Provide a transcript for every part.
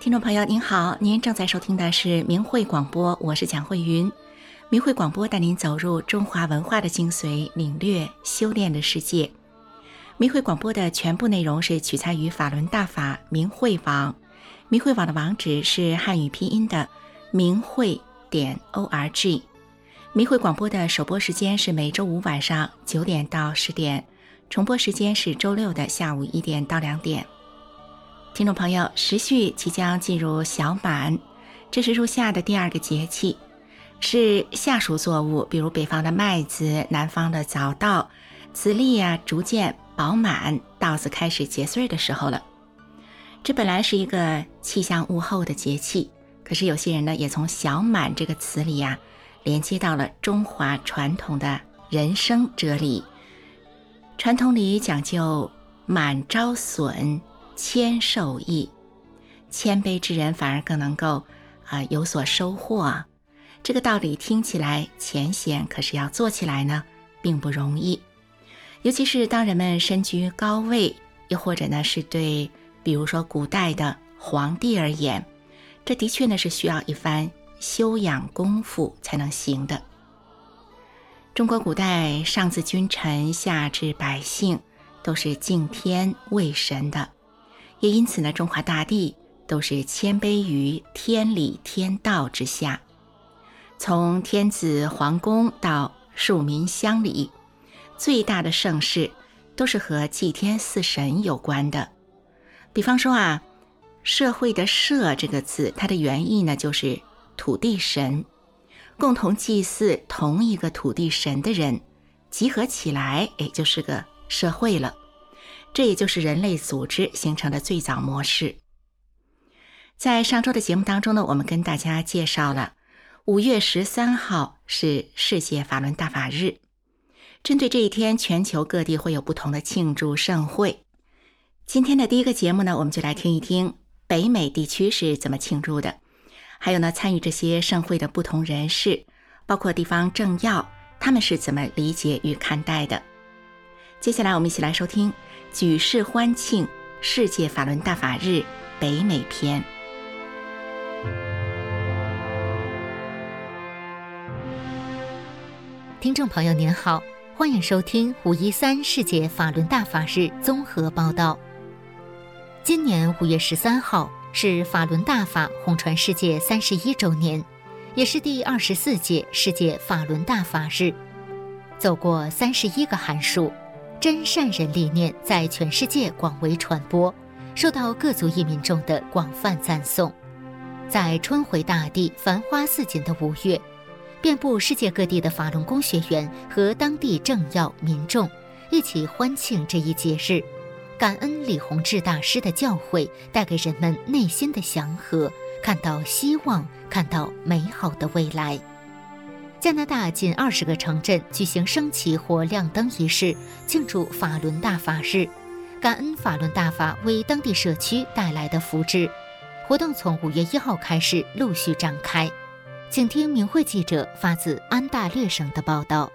听众朋友您好，您正在收听的是明慧广播，我是蒋慧云。明慧广播带您走入中华文化的精髓，领略修炼的世界。明慧广播的全部内容是取材于法轮大法明慧网，明慧网的网址是汉语拼音的明慧.org。明慧广播的首播时间是每周五晚上9点到10点，重播时间是周六的下午1点到2点。听众朋友，时序即将进入小满，这是入夏的第2个节气，是夏熟作物，比如北方的麦子，南方的早稻，籽粒逐渐饱满，稻子开始结穗的时候了。这本来是一个气象物候的节气，可是有些人呢，也从小满这个词里连接到了中华传统的人生哲理。传统里讲究满招损，谦受益，谦卑之人反而更能够有所收获。这个道理听起来浅显，可是要做起来呢并不容易。尤其是当人们身居高位，又或者呢是对比如说古代的皇帝而言，这的确呢是需要一番修养功夫才能行的。中国古代上至君臣，下至百姓，都是敬天畏神的，也因此呢，中华大地都是谦卑于天理天道之下。从天子皇宫到庶民乡里，最大的盛事都是和祭天祀神有关的。比方说社会的社这个字，它的原意呢就是土地神，共同祭祀同一个土地神的人集合起来，就是个社会了。这也就是人类组织形成的最早模式。在上周的节目当中呢，我们跟大家介绍了5月13号是世界法轮大法日。针对这一天，全球各地会有不同的庆祝盛会。今天的第一个节目呢，我们就来听一听北美地区是怎么庆祝的，还有呢，参与这些盛会的不同人士，包括地方政要，他们是怎么理解与看待的。接下来我们一起来收听举世欢庆世界法轮大法日北美篇。 听众朋友您好，欢迎收听513世界法轮大法日综合报道。今年5月13号是法轮大法红传世界31周年，也是第24届世界法轮大法日。走过31个函数，真善人理念在全世界广为传播，受到各族裔民众的广泛赞颂。在春回大地繁花似锦的5月，遍布世界各地的法轮功学员和当地政要民众一起欢庆这一节日，感恩李洪志大师的教诲带给人们内心的祥和，看到希望，看到美好的未来。加拿大近20个城镇举行升旗或亮灯仪式，庆祝法轮大法日，感恩法轮大法为当地社区带来的福祉。活动从5月1号开始陆续展开。请听明慧记者发自安大略省的报道。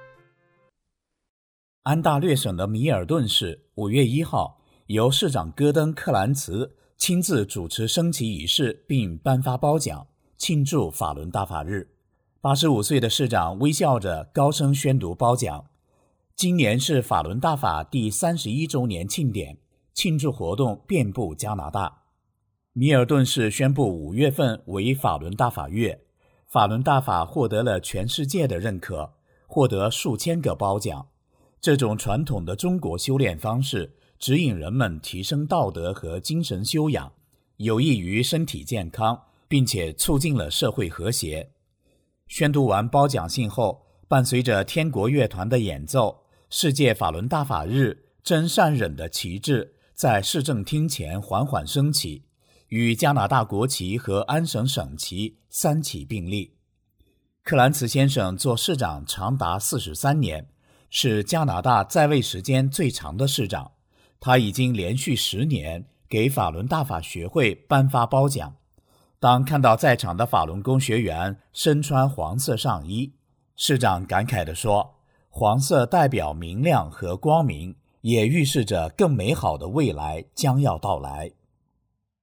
安大略省的米尔顿市5月1号由市长戈登·克兰茨亲自主持升旗仪式并颁发褒奖，庆祝法轮大法日。85岁的市长微笑着高声宣读褒奖。今年是法轮大法第31周年庆典，庆祝活动遍布加拿大。米尔顿市宣布5月份为法轮大法月，法轮大法获得了全世界的认可，获得数千个褒奖。这种传统的中国修炼方式指引人们提升道德和精神修养，有益于身体健康，并且促进了社会和谐。宣读完褒奖信后，伴随着天国乐团的演奏，世界法轮大法日真善忍的旗帜在市政厅前缓缓升起，与加拿大国旗和安省省旗三旗并立。克兰茨先生做市长长达43年，是加拿大在位时间最长的市长。他已经连续10年给法轮大法学会颁发褒奖。当看到在场的法轮功学员身穿黄色上衣，市长感慨地说，黄色代表明亮和光明，也预示着更美好的未来将要到来。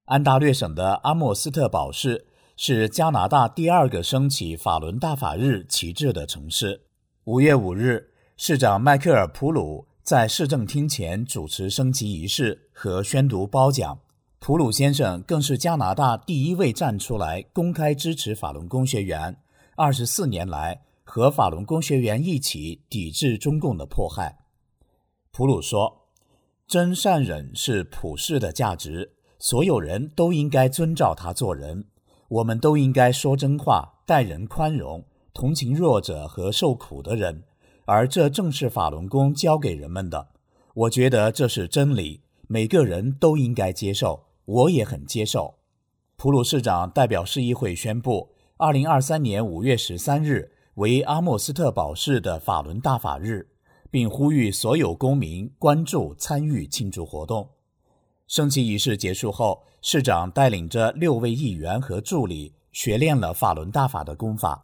安大略省的阿默斯特堡市是加拿大第2个升起法轮大法日旗帜的城市。5月5日，市长迈克尔·普鲁在市政厅前主持升旗仪式和宣读褒奖。普鲁先生更是加拿大第1位站出来公开支持法轮功学员，24年来和法轮功学员一起抵制中共的迫害。普鲁说，真善忍是普世的价值，所有人都应该遵照它做人，我们都应该说真话，待人宽容，同情弱者和受苦的人，而这正是法轮功教给人们的。我觉得这是真理，每个人都应该接受，我也很接受。普鲁市长代表市议会宣布2023年5月13日为阿默斯特堡市的法轮大法日，并呼吁所有公民关注参与庆祝活动。升旗仪式结束后，市长带领着6位议员和助理学练了法轮大法的功法。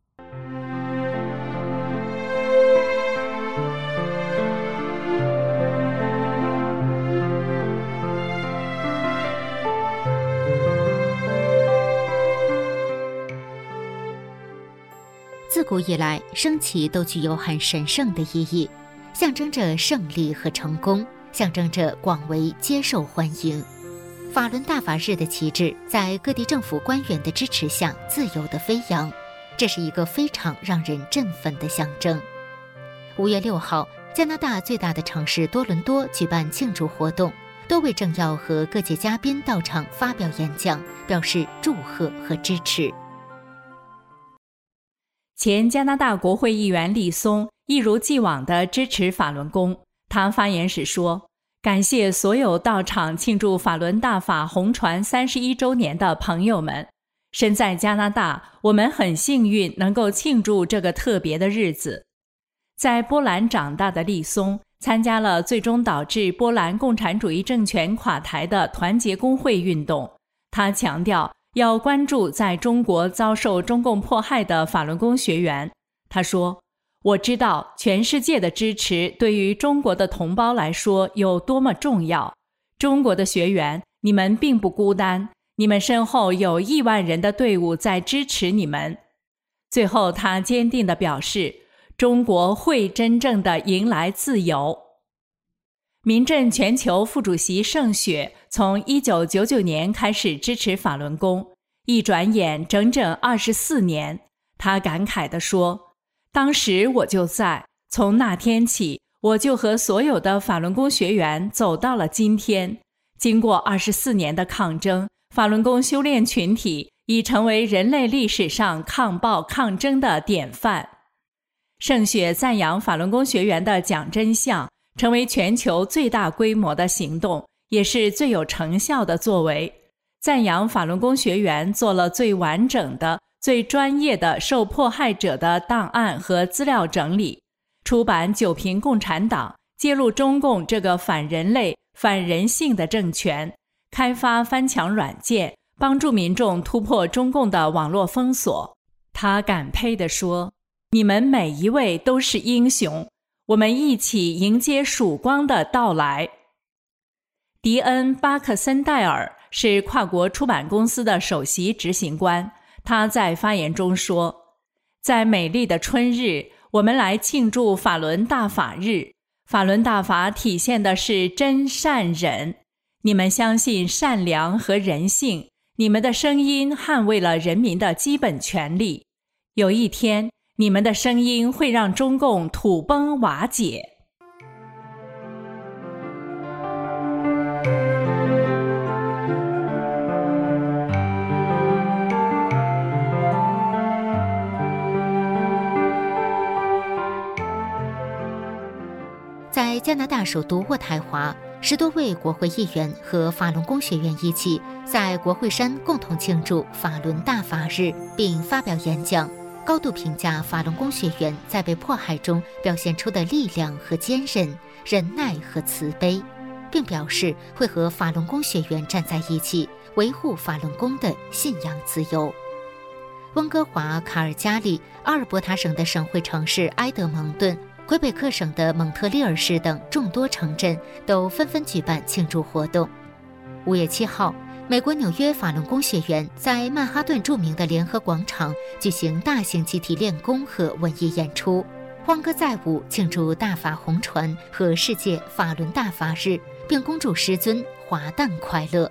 自古以来，升旗都具有很神圣的意义，象征着胜利和成功，象征着广为接受欢迎。法轮大法日的旗帜在各地政府官员的支持下自由地飞扬，这是一个非常让人振奋的象征。5月6号，加拿大最大的城市多伦多举办庆祝活动，多位政要和各界嘉宾到场发表演讲，表示祝贺和支持。 前加拿大国会议员李松一如既往地支持法轮功。他发言时说，感谢所有到场庆祝法轮大法红传31周年的朋友们。身在加拿大，我们很幸运能够庆祝这个特别的日子。在波兰长大的李松参加了最终导致波兰共产主义政权垮台的团结工会运动。他强调要关注在中国遭受中共迫害的法轮功学员。他说，我知道全世界的支持对于中国的同胞来说有多么重要。中国的学员，你们并不孤单，你们身后有亿万人的队伍在支持你们。最后他坚定地表示，中国会真正地迎来自由。民阵全球副主席盛雪从1999年开始支持法轮功，一转眼整整24年。他感慨地说，当时我就在，从那天起，我就和所有的法轮功学员走到了今天。经过24年的抗争，法轮功修炼群体已成为人类历史上抗暴抗争的典范。盛雪赞扬法轮功学员的讲真相成为全球最大规模的行动，也是最有成效的作为。赞扬法轮功学员做了最完整的、最专业的受迫害者的档案和资料整理，出版九评共产党，揭露中共这个反人类、反人性的政权，开发翻墙软件，帮助民众突破中共的网络封锁。他感佩地说，你们每一位都是英雄，我们一起迎接曙光的到来。迪恩·巴克森戴尔是跨国出版公司的首席执行官，他在发言中说，在美丽的春日，我们来庆祝法轮大法日。法轮大法体现的是真善忍，你们相信善良和人性，你们的声音捍卫了人民的基本权利。有一天，你们的声音会让中共土崩瓦解。 在加拿大首都渥太华，10多位国会议员和法轮功学员一起在国会山共同庆祝法轮大法日，并发表演讲，高度评价法轮功学员在被迫害中表现出的力量和坚韧、忍耐和慈悲，并表示会和法轮功学员站在一起，维护法轮功的信仰自由。温哥华、卡尔加里、阿尔伯塔省的省会城市埃德蒙顿、魁北克省的蒙特利尔市等众多城镇都纷纷举办庆祝活动。5月7号， 美国纽约法轮功学员在曼哈顿著名的联合广场举行大型集体练功和文艺演出，欢歌载舞庆祝大法红传和世界法轮大法日，并恭祝师尊华诞快乐。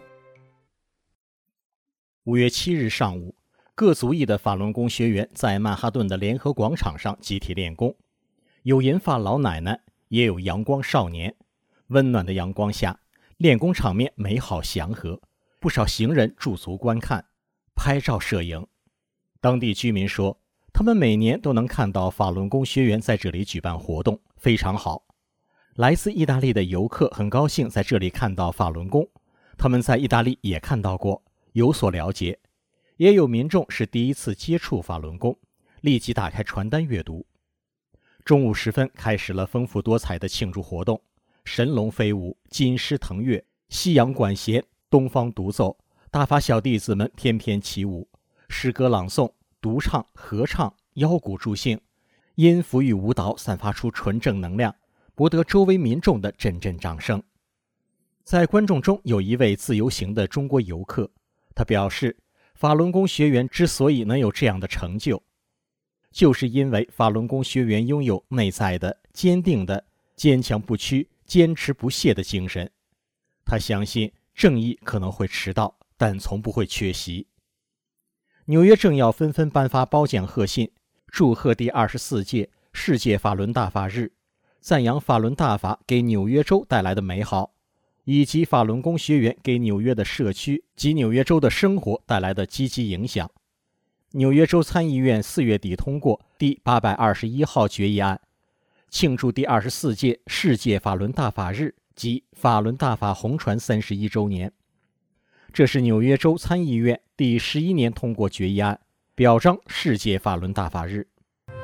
5月7日上午，各族裔的法轮功学员在曼哈顿的联合广场上集体练功，有银发老奶奶，也有阳光少年。温暖的阳光下，练功场面美好祥和，不少行人驻足观看，拍照摄影。当地居民说，他们每年都能看到法轮功学员在这里举办活动，非常好。来自意大利的游客很高兴在这里看到法轮功，他们在意大利也看到过，有所了解。也有民众是第一次接触法轮功，立即打开传单阅读。中午时分开始了丰富多彩的庆祝活动，神龙飞舞，金狮腾跃，西洋管弦，东方独奏，大法小弟子们翩翩起舞，诗歌朗诵，独唱，合唱，腰鼓助兴，音符与舞蹈散发出纯正能量，博得周围民众的阵阵掌声。在观众中有一位自由行的中国游客，他表示，法轮功学员之所以能有这样的成就，就是因为法轮功学员拥有内在的、坚定的、坚强不屈、坚持不懈的精神。他相信正义可能会迟到，但从不会缺席。纽约政要纷纷颁发褒奖贺信，祝贺第24届世界法轮大法日，赞扬法轮大法给纽约州带来的美好，以及法轮功学员给纽约的社区及纽约州的生活带来的积极影响。纽约州参议院4月底通过第821号决议案，庆祝第24届世界法轮大法日及法轮大法红传31周年。这是纽约州参议院第11年通过决议案，表彰世界法轮大法日。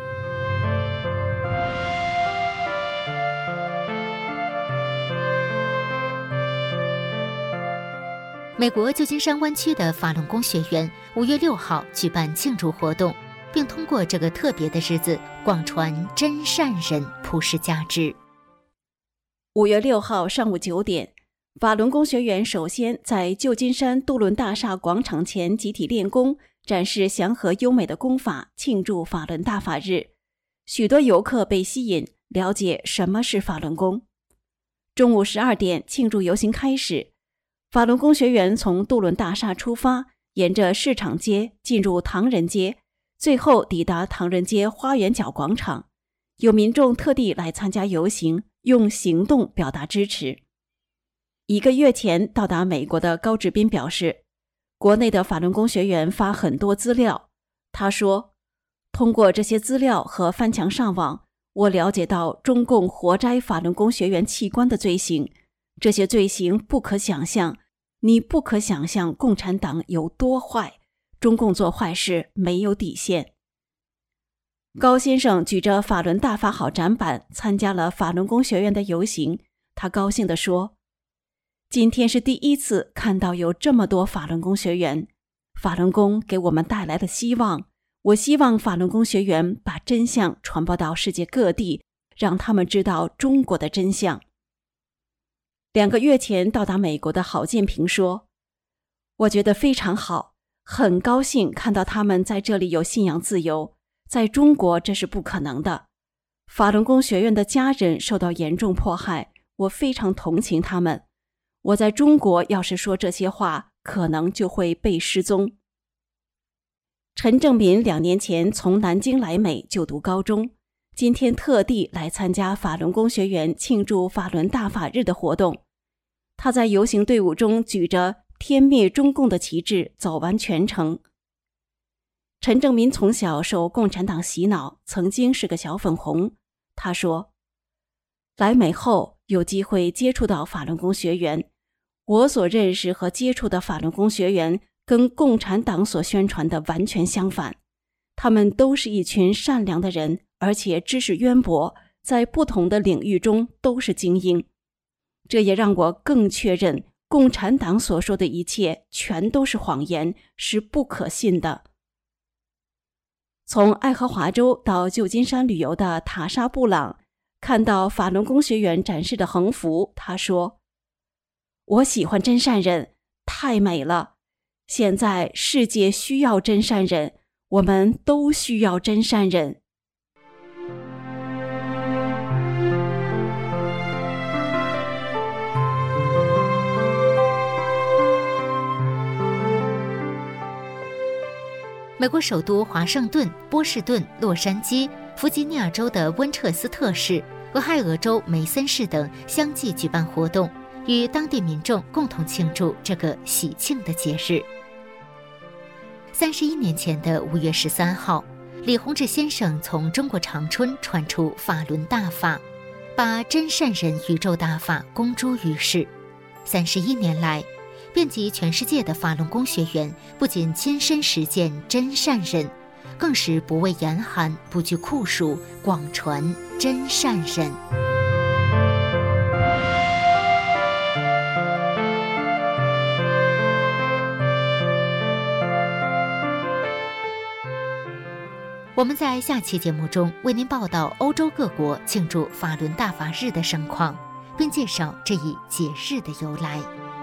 美国旧金山湾区的法轮功学员5月6号举办庆祝活动，并通过这个特别的日子广传真善忍，普世价值。 5月6号上午9点，法轮功学员首先在旧金山杜伦大厦广场前集体练功，展示祥和优美的功法，庆祝法轮大法日。许多游客被吸引，了解什么是法轮功。中午12点，庆祝游行开始。法轮功学员从杜伦大厦出发，沿着市场街进入唐人街，最后抵达唐人街花园角广场。有民众特地来参加游行，用行动表达支持。1个月前到达美国的高志斌表示，国内的法轮功学员发很多资料。他说，通过这些资料和翻墙上网，我了解到中共活摘法轮功学员器官的罪行，这些罪行不可想象，你不可想象共产党有多坏，中共做坏事没有底线。高先生举着法轮大法好展板参加了法轮功学员的游行，他高兴地说，今天是第一次看到有这么多法轮功学员，法轮功给我们带来了希望，我希望法轮功学员把真相传播到世界各地，让他们知道中国的真相。2个月前到达美国的郝建平说，我觉得非常好，很高兴看到他们在这里有信仰自由，在中国这是不可能的。法轮功学院的家人受到严重迫害，我非常同情他们。我在中国要是说这些话，可能就会被失踪。陈正民2年前从南京来美就读高中，今天特地来参加法轮功学员庆祝法轮大法日的活动。他在游行队伍中举着天灭中共的旗帜走完全程。陈正民从小受共产党洗脑，曾经是个小粉红。他说，来美后有机会接触到法轮功学员，我所认识和接触的法轮功学员跟共产党所宣传的完全相反，他们都是一群善良的人，而且知识渊博，在不同的领域中都是精英。这也让我更确认共产党所说的一切全都是谎言，是不可信的。从爱荷华州到旧金山旅游的塔莎布朗看到法轮功学员展示的横幅，他说，我喜欢真善忍， 太美了。现在世界需要真善忍，我们都需要真善忍。 美国首都华盛顿、波士顿、洛杉矶、弗吉尼亚州的温彻斯特市、俄亥俄州梅森市等相继举办活动，与当地民众共同庆祝这个喜庆的节日。31年前的5月13号，李洪志先生从中国长春传出法轮大法，把真善忍宇宙大法公诸于世。31年来，遍及全世界的法轮功学员不仅亲身实践真善忍，更是不畏严寒，不惧酷暑，广传真善忍。我们在下期节目中为您报道欧洲各国庆祝法轮大法日的盛况，并介绍这一节日的由来。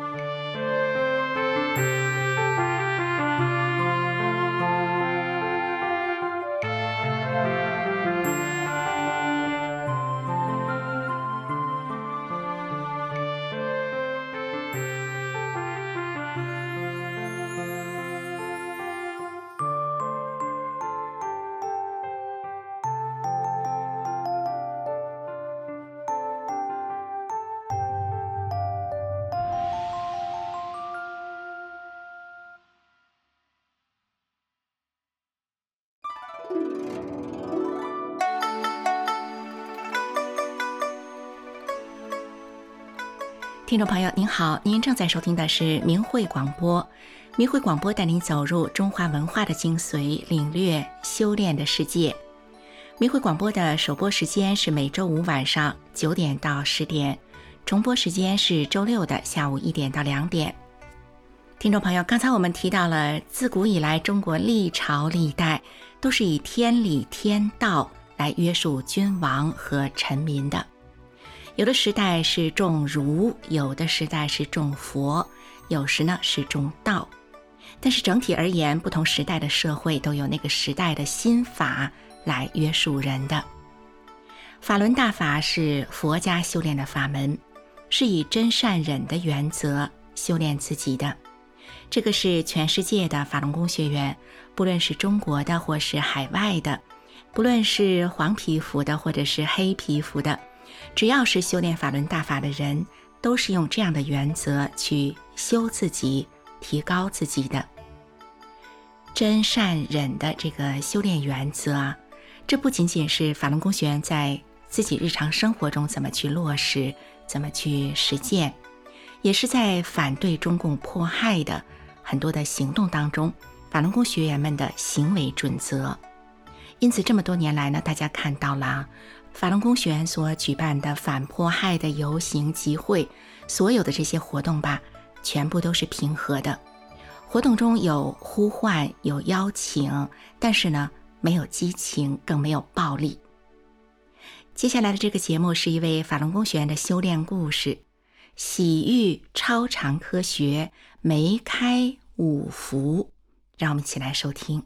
听众朋友您好，您正在收听的是明慧广播。明慧广播带您走入中华文化的精髓，领略修炼的世界。明慧广播的首播时间是每周五晚上9点到10点，重播时间是周六的下午1点到2点。听众朋友，刚才我们提到了，自古以来中国历朝历代都是以天理天道来约束君王和臣民的。有的时代是重儒，有的时代是重佛，有时呢是重道。但是整体而言，不同时代的社会都有那个时代的心法来约束人的。法轮大法是佛家修炼的法门，是以真善忍的原则修炼自己的。这个是全世界的法轮功学员，不论是中国的或是海外的，不论是黄皮肤的或者是黑皮肤的，只要是修炼法轮大法的人，都是用这样的原则去修自己，提高自己的。真善忍的这个修炼原则啊，这不仅仅是法轮功学员在自己日常生活中怎么去落实，怎么去实践，也是在反对中共迫害的很多的行动当中，法轮功学员们的行为准则。因此这么多年来呢，大家看到了法轮功学员所举办的反迫害的游行集会，所有的这些活动吧，全部都是平和的。活动中有呼唤，有邀请，但是呢，没有激情，更没有暴力。接下来的这个节目是一位法轮功学员的修炼故事，喜遇超常科学，梅开五福，让我们一起来收听。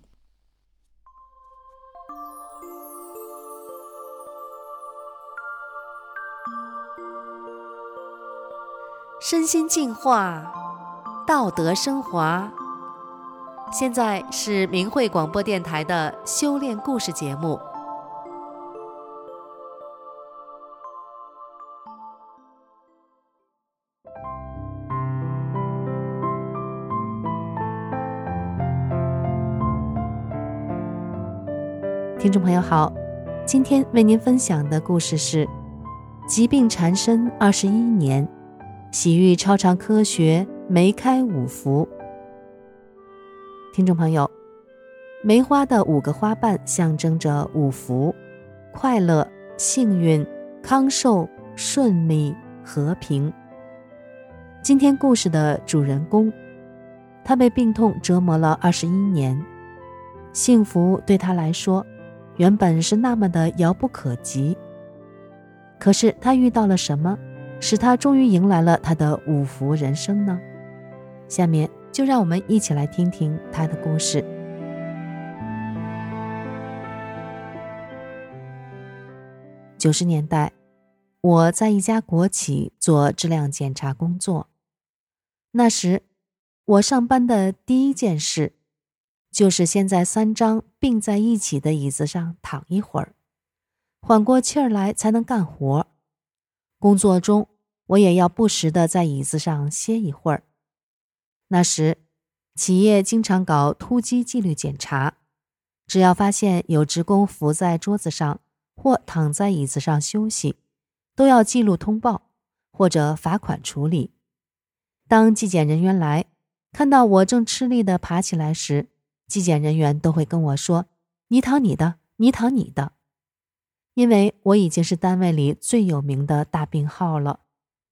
身心净化，道德升华。现在是明慧广播电台的修炼故事节目。听众朋友好，今天为您分享的故事是疾病缠身21年，喜遇超常科学，梅开五福。听众朋友，梅花的5个花瓣象征着五福：快乐、幸运、康寿、顺利、和平。今天故事的主人公，他被病痛折磨了21年，幸福对他来说原本是那么的遥不可及。可是他遇到了什么，使他终于迎来了他的五福人生呢？ 下面就让我们一起来听听他的故事。90年代，我在一家国企做质量检查工作。那时，我上班的第一件事，就是先在3张并在一起的椅子上躺一会儿，缓过气儿来才能干活。工作中，我也要不时地在椅子上歇一会儿。那时，企业经常搞突击纪律检查，只要发现有职工伏在桌子上或躺在椅子上休息，都要记录通报，或者罚款处理。当纪检人员来，看到我正吃力地爬起来时，纪检人员都会跟我说：“你躺你的，你躺你的。”因为我已经是单位里最有名的大病号了。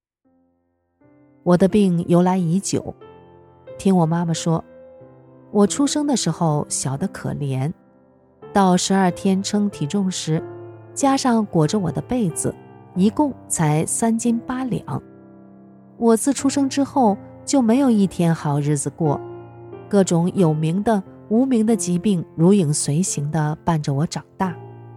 我的病由来已久，听我妈妈说，我出生的时候小得可怜，到12天称体重时，加上裹着我的被子，一共才3斤8两。我自出生之后就没有一天好日子过，各种有名的、无名的疾病如影随形地伴着我长大。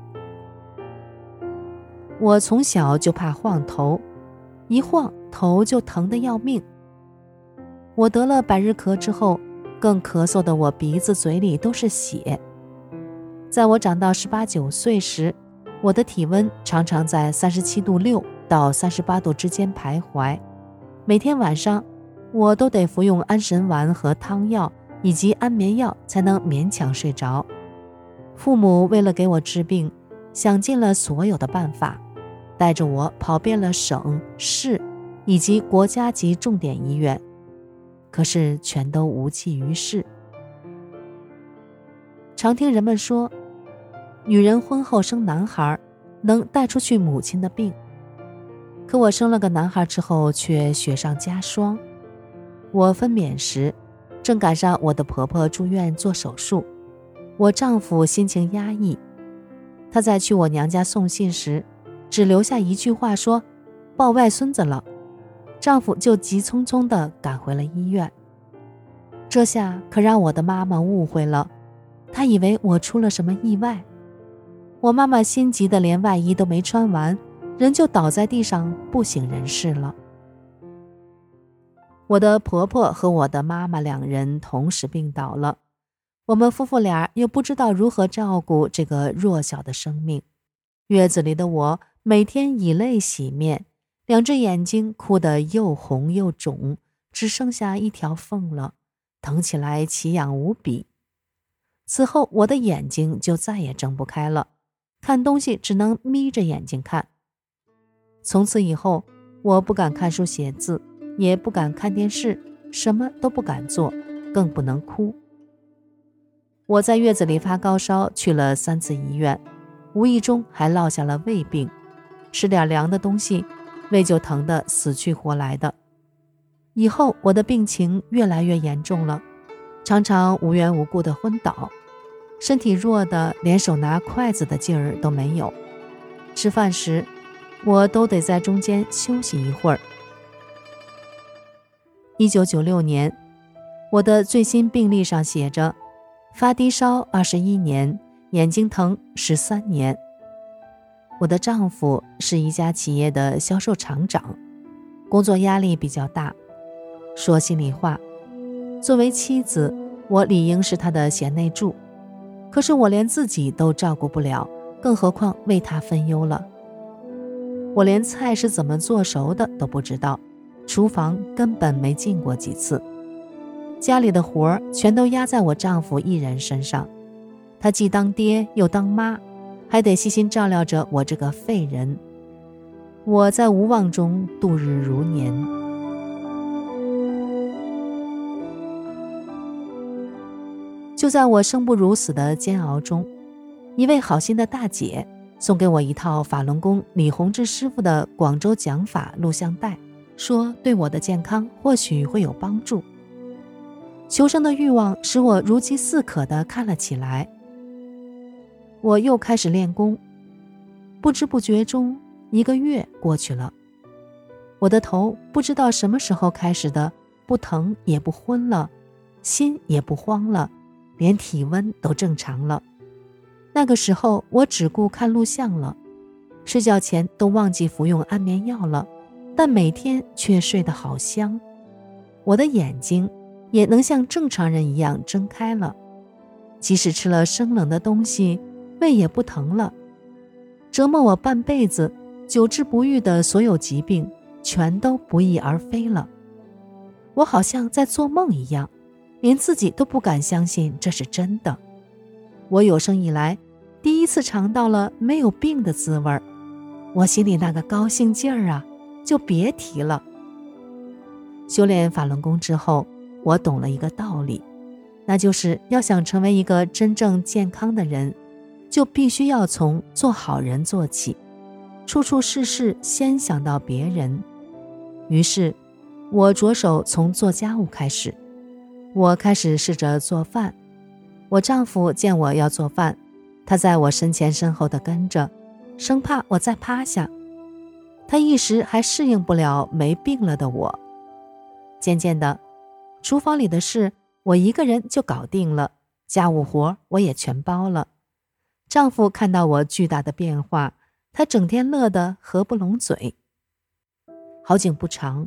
我从小就怕晃头，一晃头就疼得要命。我得了百日咳之后，更咳嗽的我鼻子嘴里都是血。在我长到18、19岁时，我的体温常常在37度6到38度之间徘徊，每天晚上我都得服用安神丸和汤药以及安眠药才能勉强睡着。父母为了给我治病，想尽了所有的办法，带着我跑遍了省、市以及国家级重点医院，可是全都无济于事。常听人们说，女人婚后生男孩能带出去母亲的病，可我生了个男孩之后却雪上加霜。我分娩时，正赶上我的婆婆住院做手术，我丈夫心情压抑，他在去我娘家送信时，只留下一句话说抱外孙子了，丈夫就急匆匆地赶回了医院。这下可让我的妈妈误会了，她以为我出了什么意外。我妈妈心急的连外衣都没穿完，人就倒在地上不省人事了。我的婆婆和我的妈妈2人同时病倒了，我们夫妇俩又不知道如何照顾这个弱小的生命。月子里的我每天以泪洗面，2只眼睛哭得又红又肿，只剩下一条缝了，疼起来奇痒无比。此后我的眼睛就再也睁不开了，看东西只能眯着眼睛看。从此以后，我不敢看书写字，也不敢看电视，什么都不敢做，更不能哭。我在月子里发高烧，去了3次医院，无意中还落下了胃病，吃点凉的东西，胃就疼得死去活来的。以后我的病情越来越严重了，常常无缘无故的昏倒，身体弱的连手拿筷子的劲儿都没有，吃饭时我都得在中间休息一会儿。1996年，我的最新病历上写着发低烧21年，眼睛疼13年。我的丈夫是一家企业的销售厂长，工作压力比较大。说心里话，作为妻子，我理应是他的贤内助，可是我连自己都照顾不了，更何况为他分忧了。我连菜是怎么做熟的都不知道，厨房根本没进过几次。家里的活儿全都压在我丈夫一人身上，他既当爹又当妈，还得细心照料着我这个废人。我在无望中度日如年。就在我生不如死的煎熬中，一位好心的大姐送给我一套法轮功李洪志师傅的广州讲法录像带，说对我的健康或许会有帮助。求生的欲望使我如饥似渴地看了起来。我又开始练功，不知不觉中1个月过去了，我的头不知道什么时候开始的不疼也不昏了，心也不慌了，连体温都正常了。那个时候我只顾看录像了，睡觉前都忘记服用安眠药了，但每天却睡得好香。我的眼睛也能像正常人一样睁开了，即使吃了生冷的东西，胃也不疼了。折磨我半辈子、久治不愈的所有疾病全都不翼而飞了。我好像在做梦一样，连自己都不敢相信这是真的。我有生以来第一次尝到了没有病的滋味，我心里那个高兴劲儿啊，就别提了。修炼法轮功之后，我懂了一个道理，那就是要想成为一个真正健康的人，就必须要从做好人做起，处处事事先想到别人。于是我着手从做家务开始，我开始试着做饭。我丈夫见我要做饭，他在我身前身后的跟着，生怕我再趴下。他一时还适应不了没病了的我。渐渐的，厨房里的事我一个人就搞定了，家务活我也全包了。丈夫看到我巨大的变化，他整天乐得合不拢嘴。好景不长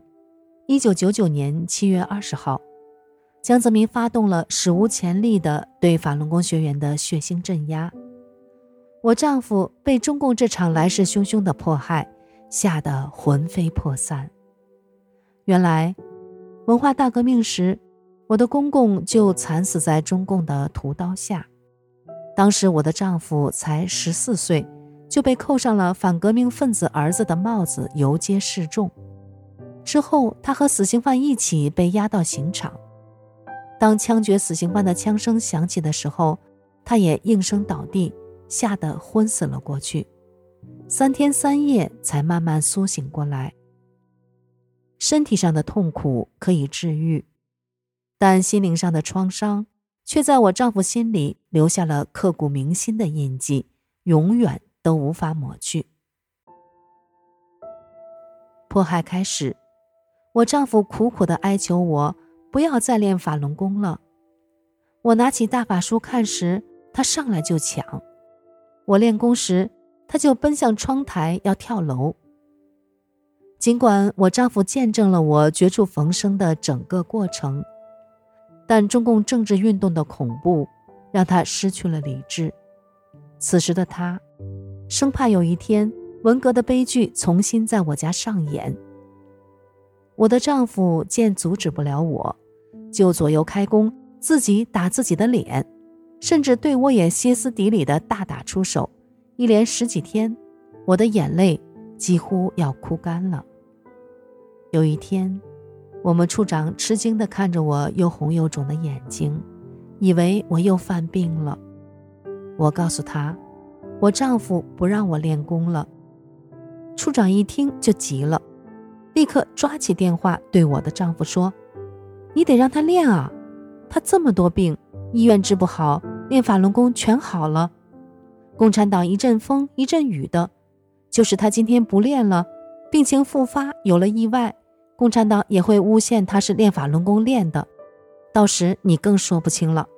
，1999年7月20号，江泽民发动了史无前例的对法轮功学员的血腥镇压。我丈夫被中共这场来势汹汹的迫害吓得魂飞魄散。原来文化大革命时，我的公公就惨死在中共的屠刀下。当时我的丈夫才14岁，就被扣上了反革命分子儿子的帽子，游街示众。之后他和死刑犯一起被押到刑场。当枪决死刑犯的枪声响起的时候，他也应声倒地，吓得昏死了过去。3天3夜才慢慢苏醒过来。身体上的痛苦可以治愈，但心灵上的创伤却在我丈夫心里留下了刻骨铭心的印记，永远都无法抹去。迫害开始，我丈夫苦苦地哀求我不要再练法轮功了。我拿起大法书看时，他上来就抢。我练功时，他就奔向窗台要跳楼。尽管我丈夫见证了我绝处逢生的整个过程，但中共政治运动的恐怖让他失去了理智。此时的他生怕有一天文革的悲剧重新在我家上演。我的丈夫见阻止不了我，就左右开弓，自己打自己的脸，甚至对我也歇斯底里的大打出手。一连10几天，我的眼泪几乎要哭干了。有一天，我们处长吃惊地看着我又红又肿的眼睛，以为我又犯病了。我告诉他，我丈夫不让我练功了。处长一听就急了，立刻抓起电话对我的丈夫说：“你得让他练啊，他这么多病，医院治不好，练法轮功全好了。共产党一阵风一阵雨的，就是他今天不练了，病情复发，有了意外，共产党也会诬陷他是练法轮功练的，到时你更说不清了。”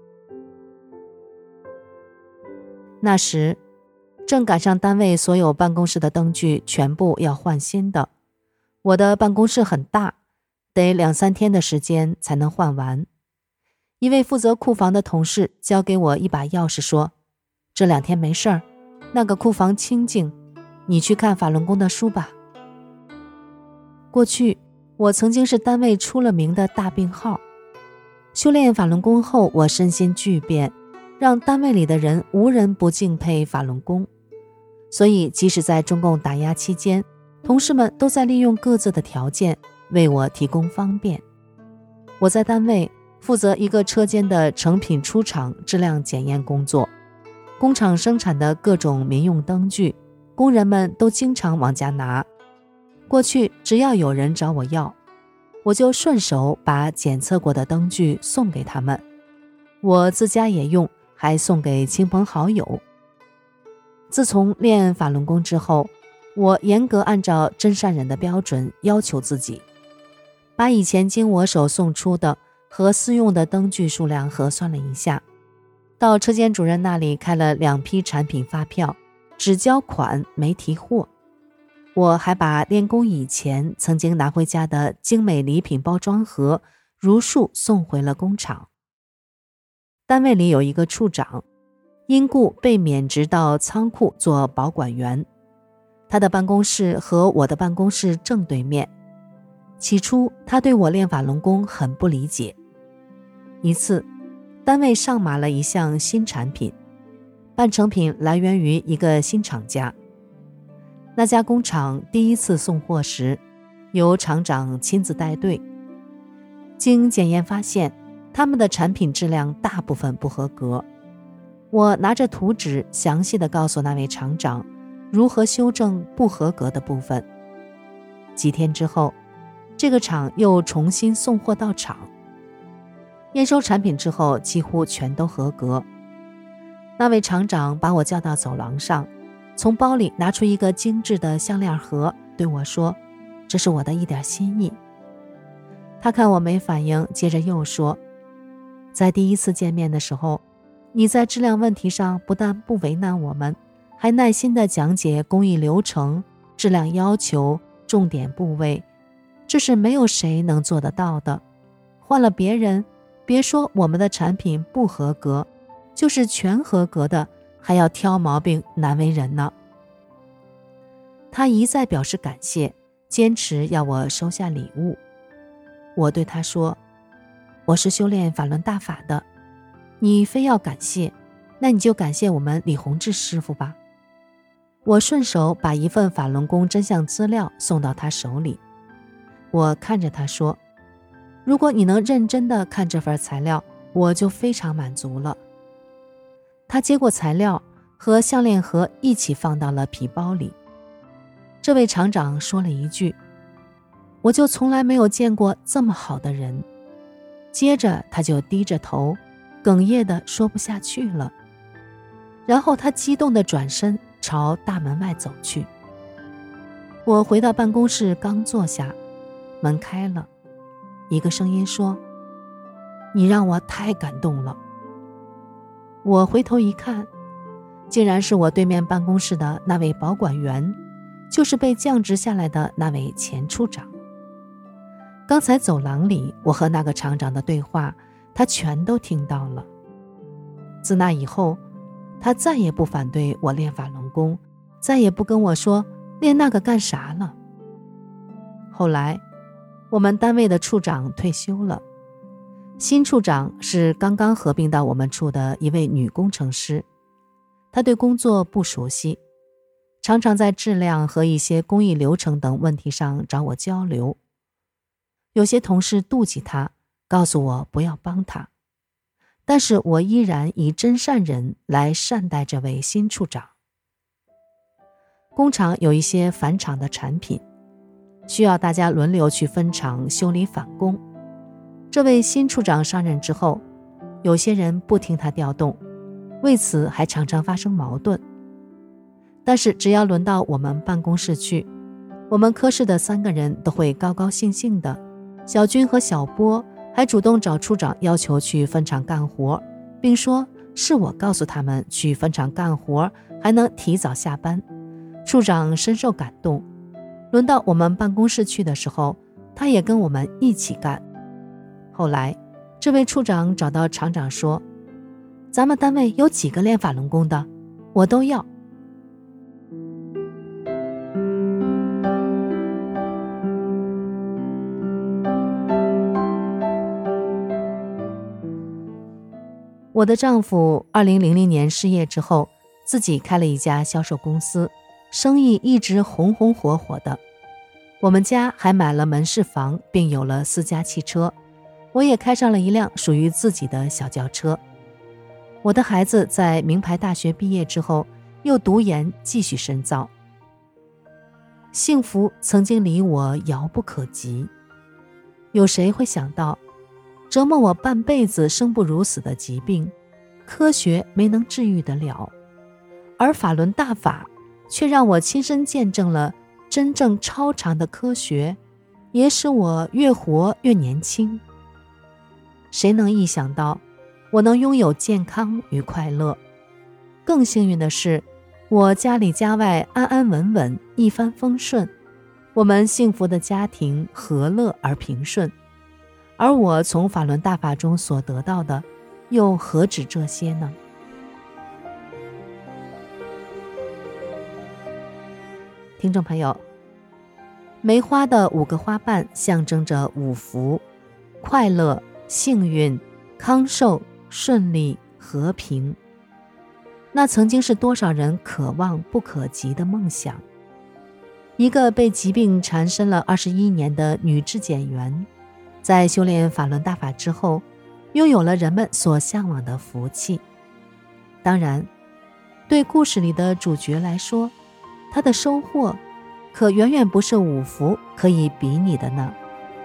那时正赶上单位所有办公室的灯具全部要换新的，我的办公室很大，得2、3天的时间才能换完。一位负责库房的同事交给我一把钥匙说：“这2天没事儿，那个库房清静，你去看法轮功的书吧。”过去我曾经是单位出了名的大病号，修炼法轮功后，我身心巨变，让单位里的人无人不敬佩法轮功。所以即使在中共打压期间，同事们都在利用各自的条件为我提供方便。我在单位负责一个车间的成品出厂质量检验工作，工厂生产的各种民用灯具，工人们都经常往家拿。过去只要有人找我要，我就顺手把检测过的灯具送给他们，我自家也用，还送给亲朋好友。自从练法轮功之后，我严格按照真善忍的标准要求自己， 把以前经我手送出的和私用的灯具数量核算了一下，到车间主任那里开了2批产品发票，只交款没提货。我还把练功以前曾经拿回家的精美礼品包装盒如数送回了工厂。单位里有一个处长，因故被免职到仓库做保管员，他的办公室和我的办公室正对面。起初他对我练法轮功很不理解。一次，单位上马了一项新产品，半成品来源于一个新厂家。那家工厂第一次送货时，由厂长亲自带队。经检验发现，他们的产品质量大部分不合格。我拿着图纸详细地告诉那位厂长如何修正不合格的部分。几天之后，这个厂又重新送货到厂，验收产品之后几乎全都合格。那位厂长把我叫到走廊上，从包里拿出一个精致的项链盒，对我说：“这是我的一点心意。”他看我没反应，接着又说：“在第一次见面的时候，你在质量问题上不但不为难我们，还耐心地讲解工艺流程、质量要求、重点部位，这是没有谁能做得到的。换了别人，别说我们的产品不合格，就是全合格的，还要挑毛病，难为人呢。”他一再表示感谢，坚持要我收下礼物。我对他说：“我是修炼法轮大法的，你非要感谢，那你就感谢我们李洪志师傅吧。”我顺手把一份法轮功真相资料送到他手里。我看着他说：“如果你能认真地看这份材料，我就非常满足了。”他接过材料，和项链盒一起放到了皮包里。这位厂长说了一句：“我就从来没有见过这么好的人。”接着他就低着头，哽咽地说不下去了。然后他激动地转身朝大门外走去。我回到办公室刚坐下，门开了，一个声音说：“你让我太感动了。”我回头一看，竟然是我对面办公室的那位保管员，就是被降职下来的那位前处长。刚才走廊里我和那个厂长的对话，他全都听到了。自那以后，他再也不反对我练法轮功，再也不跟我说练那个干啥了。后来我们单位的处长退休了，新处长是刚刚合并到我们处的一位女工程师。她对工作不熟悉，常常在质量和一些工艺流程等问题上找我交流。有些同事妒忌她，告诉我不要帮她，但是我依然以真善忍来善待这位新处长。工厂有一些返厂的产品，需要大家轮流去分厂修理返工。这位新处长上任之后，有些人不听他调动，为此还常常发生矛盾。但是只要轮到我们办公室去，我们科室的3个人都会高高兴兴的。小军和小波还主动找处长要求去分厂干活，并说是我告诉他们去分厂干活，还能提早下班。处长深受感动，轮到我们办公室去的时候，他也跟我们一起干。后来这位处长找到厂长说：“咱们单位有几个练法轮功的，我都要。”我的丈夫2000年失业之后，自己开了一家销售公司，生意一直红红火火的。我们家还买了门市房，并有了私家汽车，我也开上了一辆属于自己的小轿车。我的孩子在名牌大学毕业之后，又读研继续深造。幸福曾经离我遥不可及，有谁会想到折磨我半辈子生不如死的疾病，科学没能治愈得了，而法轮大法却让我亲身见证了真正超常的科学也使我越活越年轻。谁能意想到我能拥有健康与快乐？更幸运的是，我家里家外安安稳稳，一帆风顺，我们幸福的家庭和乐而平顺。而我从法轮大法中所得到的，又何止这些呢？听众朋友，梅花的5个花瓣象征着5福：快乐、幸运、康寿、顺利、和平。那曾经是多少人可望不可及的梦想。一个被疾病缠身了21年的女质检员，在修炼法轮大法之后，拥有了人们所向往的福气。当然，对故事里的主角来说，他的收获可远远不是5福可以比拟的呢。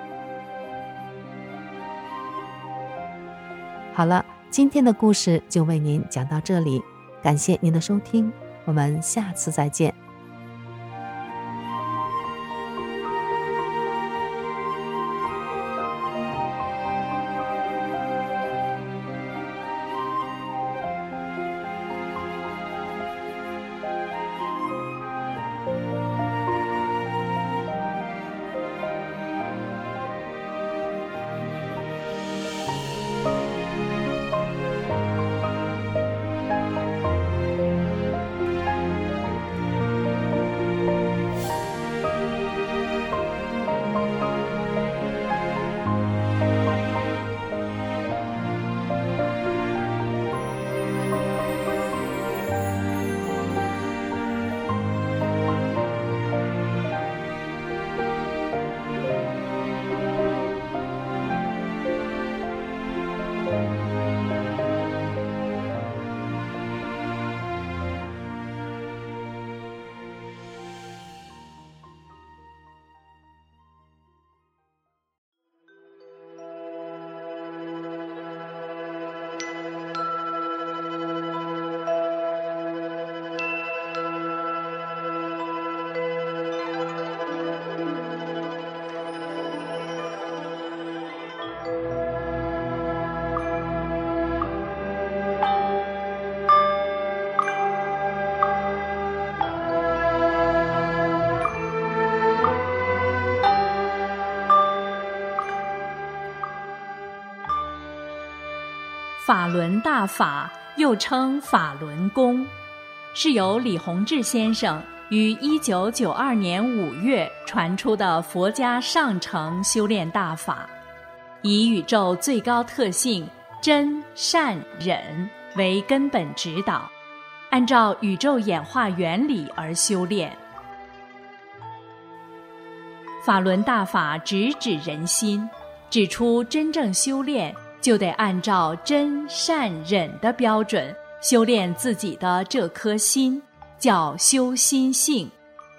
好了，今天的故事就为您讲到这里，感谢您的收听，我们下次再见。 法轮大法又称法轮功，是由李洪志先生于1992年5月传出的佛家上乘修炼大法，以宇宙最高特性真善忍为根本指导，按照宇宙演化原理而修炼。法轮大法直指人心，指出真正修炼就得按照真善忍的标准修炼自己的这颗心，叫修心性。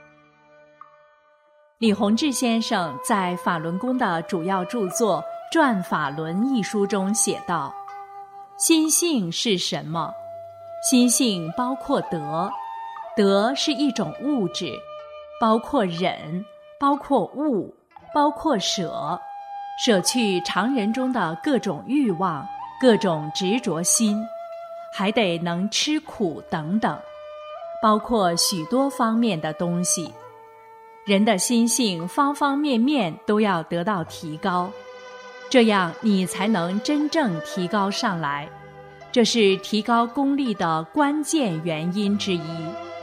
李洪志先生在法轮功的主要著作《转法轮》一书中写道：心性是什么？心性包括德，德是一种物质，包括忍，包括悟，包括舍，舍去常人中的各种欲望，各种执着心，还得能吃苦等等，包括许多方面的东西。人的心性方方面面都要得到提高，这样你才能真正提高上来，这是提高功力的关键原因之一。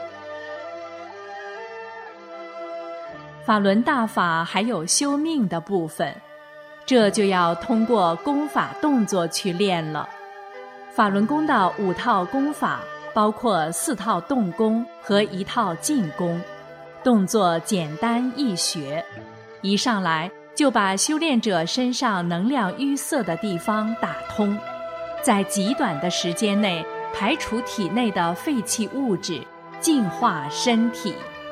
法轮大法还有修命的部分，这就要通过功法动作去练了。法轮功的5套功法包括4套动功和1套静功，动作简单易学，一上来就把修炼者身上能量淤塞的地方打通，在极短的时间内排除体内的废弃物质，净化身体。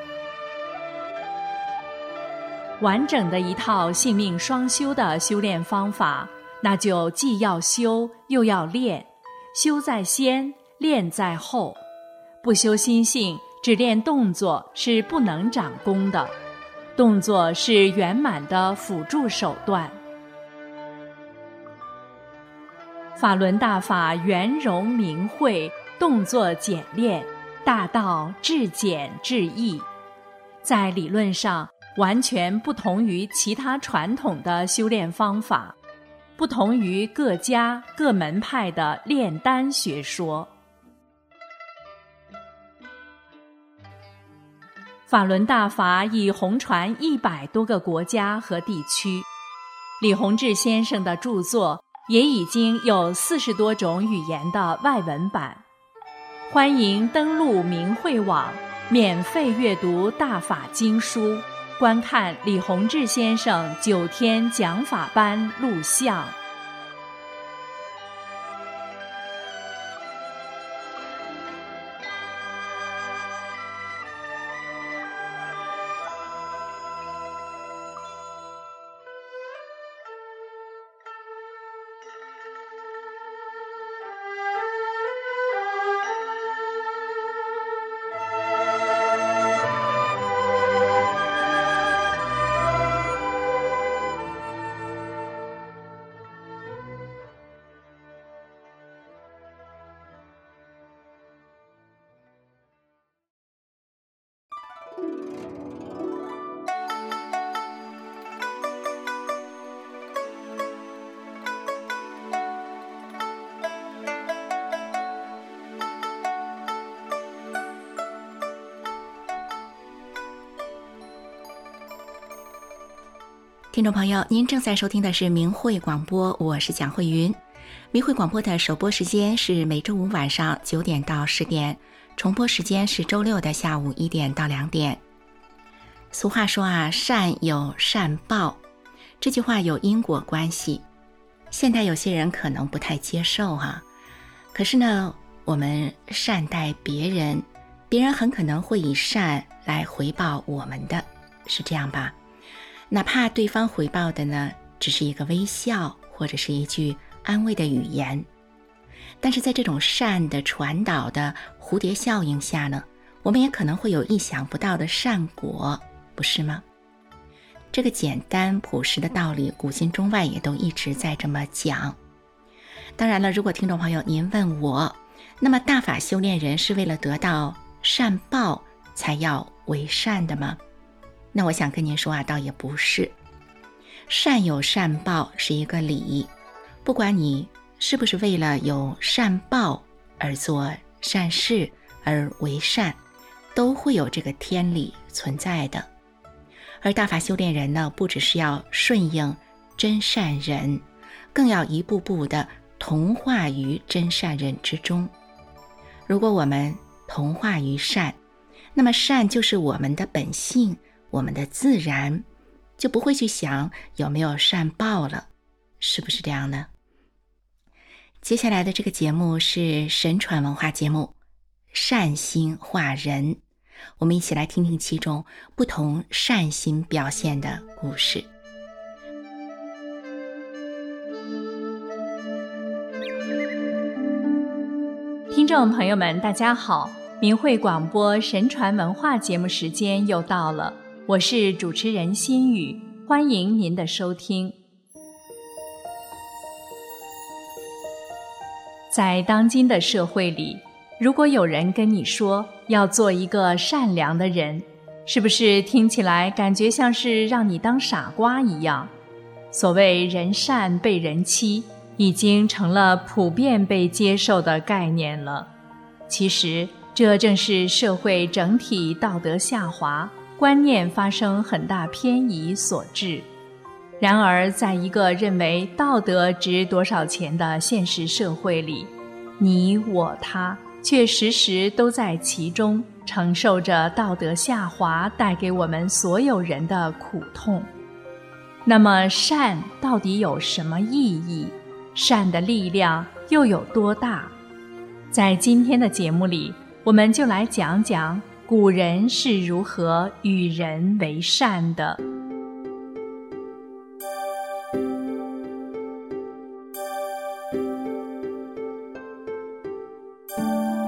完整的一套性命双修的修炼方法，那就既要修又要练，修在先，练在后。不修心性，只练动作是不能长功的。 动作是圆满的辅助手段。法轮大法圆融明慧，动作简练，大道至简至易，在理论上完全不同于其他传统的修炼方法，不同于各家各门派的炼丹学说。法轮大法已红传100多个国家和地区，李洪志先生的著作也已经有40多种语言的外文版。欢迎登录明慧网，免费阅读大法经书，观看李洪志先生9天讲法班录像。 听众朋友，您正在收听的是明慧广播，我是蒋慧云。明慧广播的首播时间是每周五晚上9点到10点，重播时间是周六的下午1点到2点。俗话说啊，善有善报，这句话有因果关系。现代有些人可能不太接受可是呢，我们善待别人，别人很可能会以善来回报我们的，是这样吧？哪怕对方回报的呢，只是一个微笑或者是一句安慰的语言，但是在这种善的传导的蝴蝶效应下呢，我们也可能会有意想不到的善果，不是吗？这个简单朴实的道理，古今中外也都一直在这么讲。当然了，如果听众朋友您问我，那么大法修炼人是为了得到善报才要为善的吗？那我想跟您说倒也不是。善有善报是一个理，不管你是不是为了有善报而做善事而为善，都会有这个天理存在的。而大法修炼人呢，不只是要顺应真善人，更要一步步的同化于真善人之中。如果我们同化于善，那么善就是我们的本性，我们的自然，就不会去想有没有善报了，是不是这样呢？接下来的这个节目是神传文化节目善心化人，我们一起来听听其中不同善心表现的故事。 听众朋友们大家好，明慧广播神传文化节目时间又到了，我是主持人心雨，欢迎您的收听。在当今的社会里，如果有人跟你说要做一个善良的人，是不是听起来感觉像是让你当傻瓜一样？所谓人善被人欺，已经成了普遍被接受的概念了。其实这正是社会整体道德下滑，观念发生很大偏移所致。然而在一个认为道德值多少钱的现实社会里，你我他却时时都在其中承受着道德下滑带给我们所有人的苦痛。那么善到底有什么意义？善的力量又有多大？在今天的节目里，我们就来讲讲古人是如何与人为善的。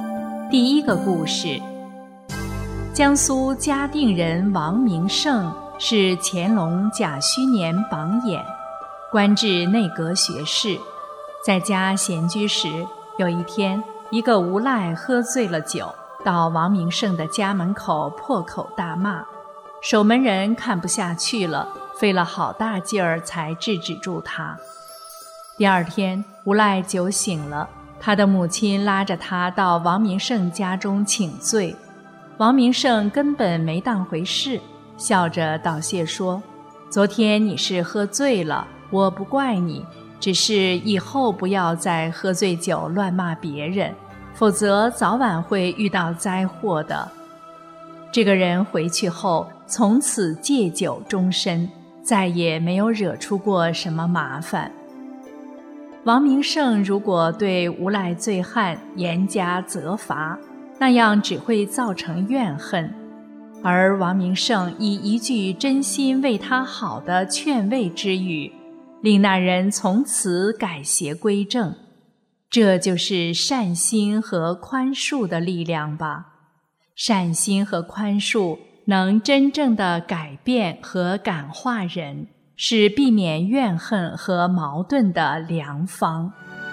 第一个故事，江苏嘉定人王明胜是乾隆甲戌年榜眼，官至内阁学士。在家闲居时，有一天，一个无赖喝醉了酒，到王明胜的家门口破口大骂，守门人看不下去了，费了好大劲儿才制止住他。第二天，无赖酒醒了，他的母亲拉着他到王明胜家中请罪。王明胜根本没当回事，笑着道谢说：“昨天你是喝醉了，我不怪你，只是以后不要再喝醉酒乱骂别人，否则早晚会遇到灾祸的。”这个人回去后，从此戒酒终身，再也没有惹出过什么麻烦。王明胜如果对无赖醉汉严加责罚，那样只会造成怨恨，而王明胜以一句真心为他好的劝慰之语，令那人从此改邪归正。这就是善心和宽恕的力量吧。善心和宽恕能真正的改变和感化人，是避免怨恨和矛盾的良方。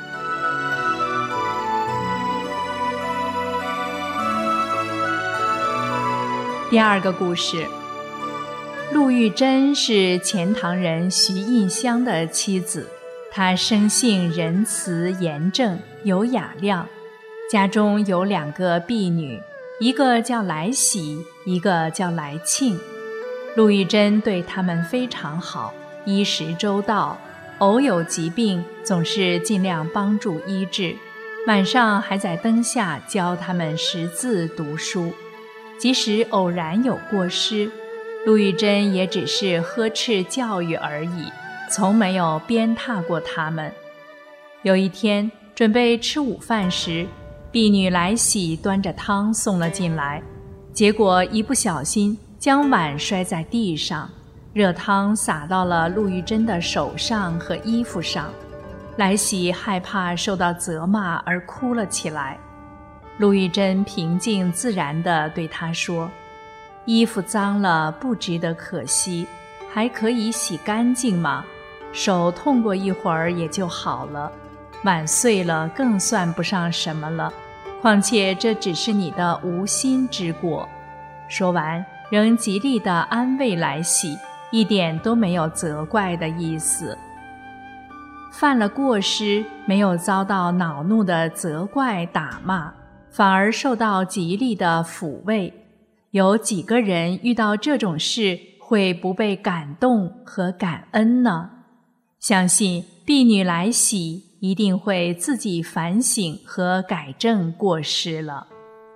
第二个故事，陆玉珍是钱塘人徐印香的妻子，她生性仁慈严正，有雅量，家中有2个婢女，一个叫来喜，一个叫来庆。陆玉珍对他们非常好，衣食周到，偶有疾病总是尽量帮助医治，晚上还在灯下教他们识字读书。即使偶然有过失，陆玉珍也只是呵斥教育而已，从没有鞭挞过他们。有一天准备吃午饭时，婢女来喜端着汤送了进来，结果一不小心将碗摔在地上，热汤洒到了陆玉珍的手上和衣服上。来喜害怕受到责骂而哭了起来。陆玉珍平静自然地对他说：“衣服脏了不值得可惜，还可以洗干净嘛，手痛过一会儿也就好了，碗碎了更算不上什么了，况且这只是你的无心之过。”说完仍极力地安慰来喜，一点都没有责怪的意思。犯了过失，没有遭到恼怒的责怪打骂，反而受到极力的抚慰。有几个人遇到这种事会不被感动和感恩呢？相信婢女来喜一定会自己反省和改正过失了。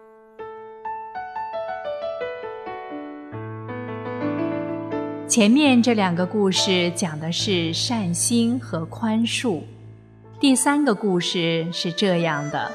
前面这2个故事讲的是善心和宽恕，第3个故事是这样的。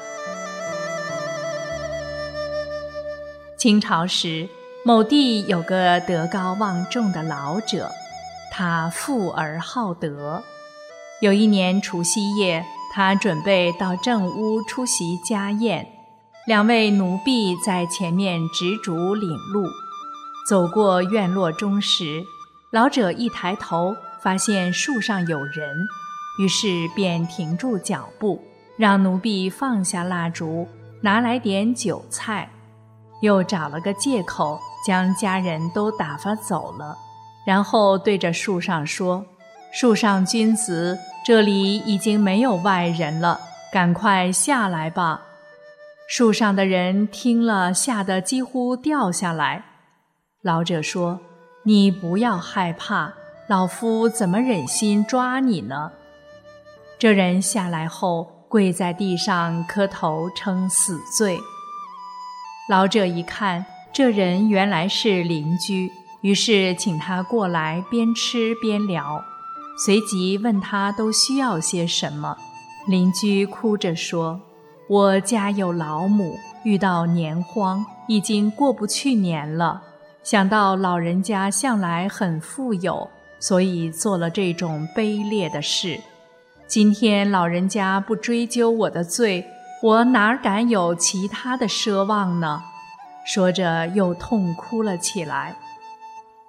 清朝时，某地有个德高望重的老者，他富而好德。有一年除夕夜，他准备到正屋出席家宴，2位奴婢在前面执烛领路。走过院落中时，老者一抬头发现树上有人，于是便停住脚步，让奴婢放下蜡烛，拿来点酒菜，又找了个借口将家人都打发走了，然后对着树上说：“树上君子，这里已经没有外人了，赶快下来吧。”树上的人听了，吓得几乎掉下来。老者说：“你不要害怕，老夫怎么忍心抓你呢？”这人下来后，跪在地上磕头称死罪。老者一看，这人原来是邻居，于是请他过来边吃边聊，随即问他都需要些什么。邻居哭着说：“我家有老母，遇到年荒，已经过不去年了。想到老人家向来很富有，所以做了这种卑劣的事。今天老人家不追究我的罪，我哪敢有其他的奢望呢？”说着又痛哭了起来。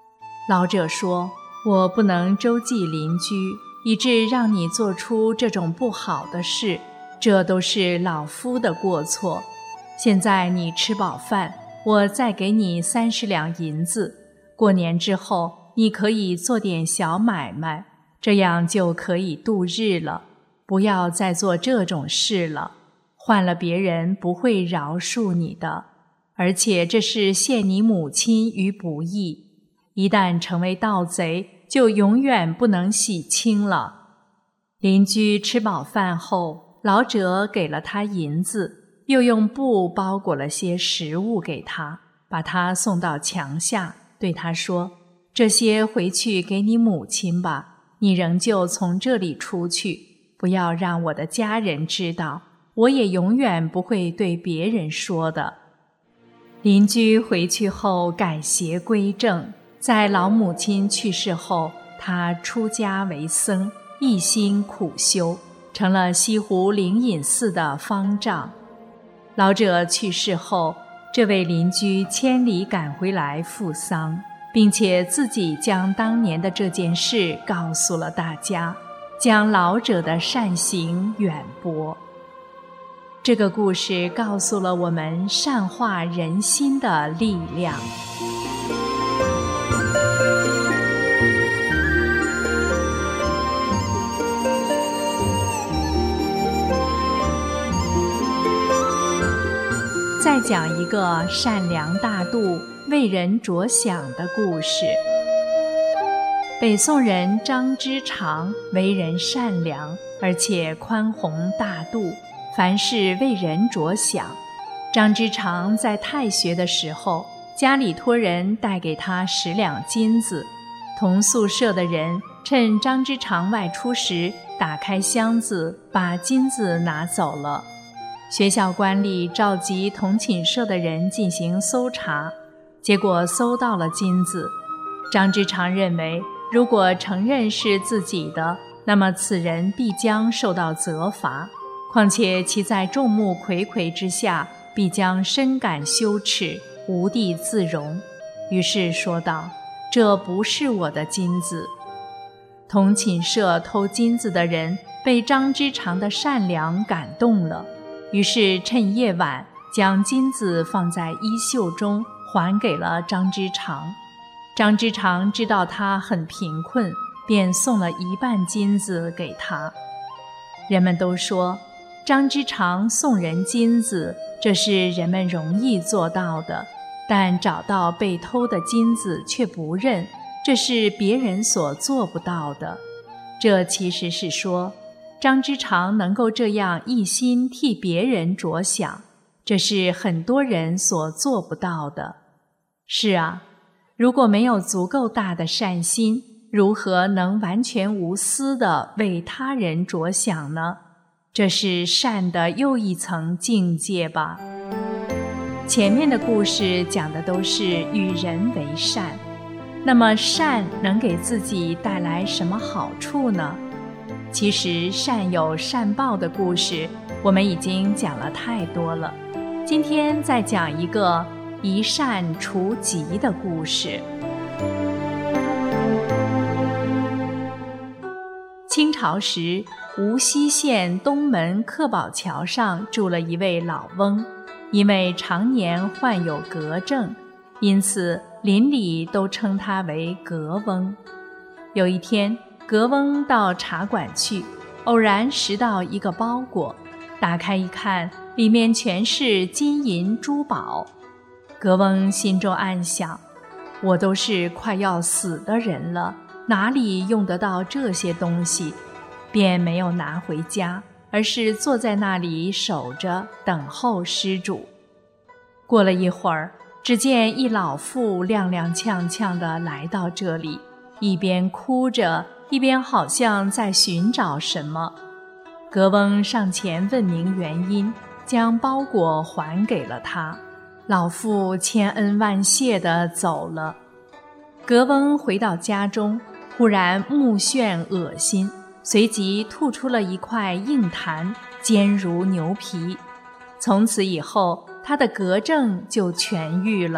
老者说，我不能周济邻居，以致让你做出这种不好的事，这都是老夫的过错。现在你吃饱饭，我再给你30两银子，过年之后你可以做点小买卖，这样就可以度日了。不要再做这种事了，换了别人不会饶恕你的，而且这是陷你母亲于不义。一旦成为盗贼，就永远不能洗清了。邻居吃饱饭后，老者给了他银子，又用布包裹了些食物给他，把他送到墙下，对他说，这些回去给你母亲吧，你仍旧从这里出去，不要让我的家人知道，我也永远不会对别人说的。邻居回去后改邪归正，在老母亲去世后，他出家为僧，一心苦修，成了西湖灵隐寺的方丈。老者去世后，这位邻居千里赶回来赴丧，并且自己将当年的这件事告诉了大家，将老者的善行远播。这个故事告诉了我们善化人心的力量。再讲一个善良大度、为人着想的故事。北宋人张之常为人善良，而且宽宏大度，凡事为人着想。张之常在太学的时候，家里托人带给他10两金子，同宿舍的人趁张之常外出时，打开箱子，把金子拿走了。学校官吏召集同寝舍的人进行搜查，结果搜到了金子。张之常认为，如果承认是自己的，那么此人必将受到责罚，况且其在众目睽睽之下，必将深感羞耻，无地自容。于是说道，这不是我的金子。同寝舍偷金子的人被张之常的善良感动了，于是趁夜晚将金子放在衣袖中，还给了张之常。张之常知道他很贫困，便送了1半金子给他。人们都说，张之常送人金子，这是人们容易做到的，但找到被偷的金子却不认，这是别人所做不到的。这其实是说，张之常能够这样一心替别人着想，这是很多人所做不到的。是啊，如果没有足够大的善心，如何能完全无私地为他人着想呢？这是善的又一层境界吧。前面的故事讲的都是与人为善，那么善能给自己带来什么好处呢？其实善有善报的故事，我们已经讲了太多了。今天再讲一个一善除疾的故事。清朝时，无锡县东门克宝桥上住了一位老翁，因为常年患有嗝症，因此邻里都称他为嗝翁。有一天，嗝翁到茶馆去，偶然拾到一个包裹，打开一看，里面全是金银珠宝。嗝翁心中暗想，我都是快要死的人了，哪里用得到这些东西？便没有拿回家，而是坐在那里守着，等候施主。过了一会儿，只见一老妇踉踉跄跄地来到这里，一边哭着，一边好像在寻找什么。嗝翁上前问明原因，将包裹还给了他。老妇千恩万谢地走了。嗝翁回到家中，忽然目眩恶心，随即吐出了一块硬痰，坚如牛皮。从此以后，他的嗝症就痊愈了，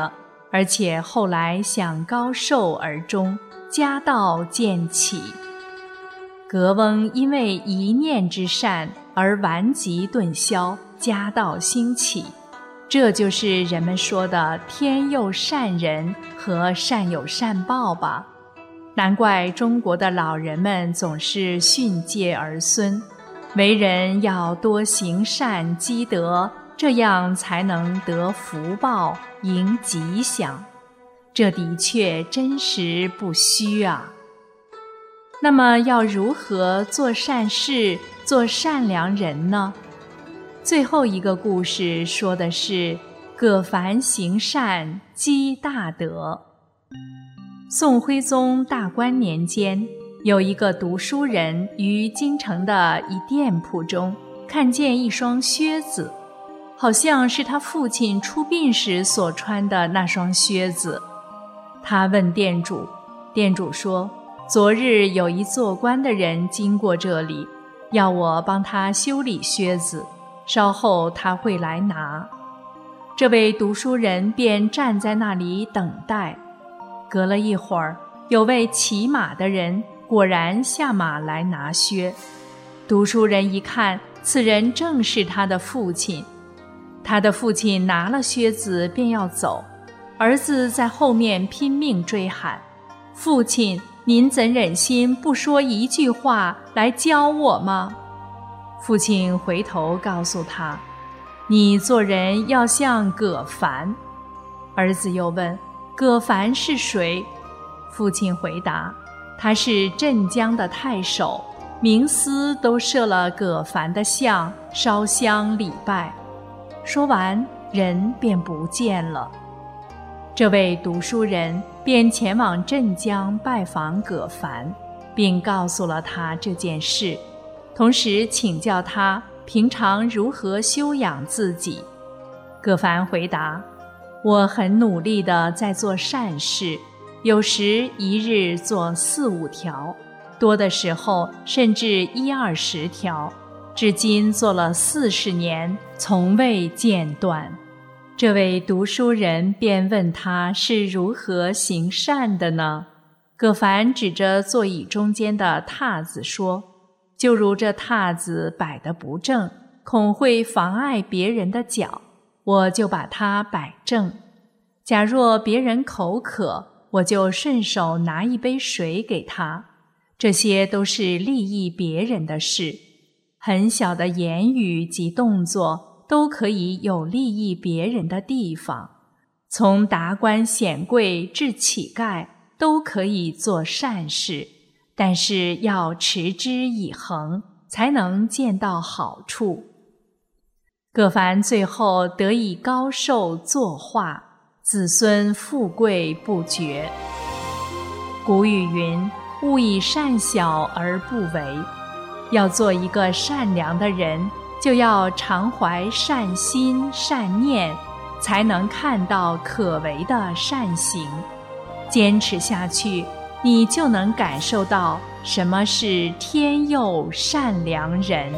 而且后来享高寿而终，家道渐起。葛翁因为一念之善而顽疾顿消，家道兴起，这就是人们说的天佑善人和善有善报吧。难怪中国的老人们总是训诫儿孙，为人要多行善积德，这样才能得福报，迎吉祥。这的确真实不虚啊。那么要如何做善事，做善良人呢？最后一个故事说的是葛凡行善积大德。宋徽宗大观年间，有一个读书人于京城的一店铺中看见一双靴子，好像是他父亲出殡时所穿的那双靴子。他问店主，店主说，昨日有一做官的人经过这里，要我帮他修理靴子，稍后他会来拿。这位读书人便站在那里等待。隔了一会儿，有位骑马的人果然下马来拿靴。读书人一看，此人正是他的父亲。他的父亲拿了靴子便要走，儿子在后面拼命追喊，父亲，您怎忍心不说一句话来教我吗？父亲回头告诉他，你做人要像葛凡。儿子又问，葛凡是谁？父亲回答，他是镇江的太守，冥司都设了葛凡的像，烧香礼拜。说完，人便不见了。这位读书人便前往镇江拜访葛凡，并告诉了他这件事，同时请教他平常如何修养自己。葛凡回答，我很努力地在做善事，有时一日做4、5条，多的时候甚至10-20条，至今做了40年，从未间断。这位读书人便问他是如何行善的呢？葛凡指着座椅中间的榻子说，就如这榻子摆得不正，恐会妨碍别人的脚，我就把它摆正。假若别人口渴，我就顺手拿一杯水给他。这些都是利益别人的事，很小的言语及动作都可以有利益别人的地方。从达官显贵至乞丐都可以做善事，但是要持之以恒，才能见到好处。葛凡最后得以高寿作画，子孙富贵不绝。古语云，勿以善小而不为。要做一个善良的人，就要常怀善心善念，才能看到可为的善行。坚持下去，你就能感受到什么是天佑善良人。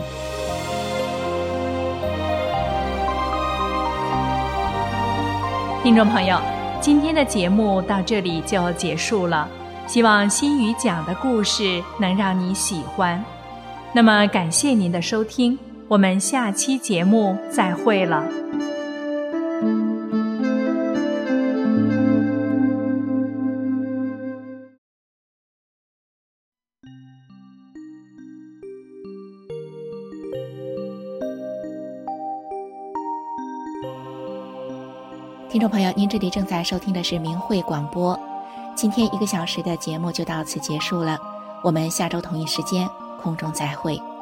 听众朋友，今天的节目到这里就结束了，希望心语讲的故事能让你喜欢。那么感谢您的收听，我们下期节目再会了。 听众朋友，您这里正在收听的是明慧广播。今天1个小时的节目就到此结束了，我们下周同一时间空中再会。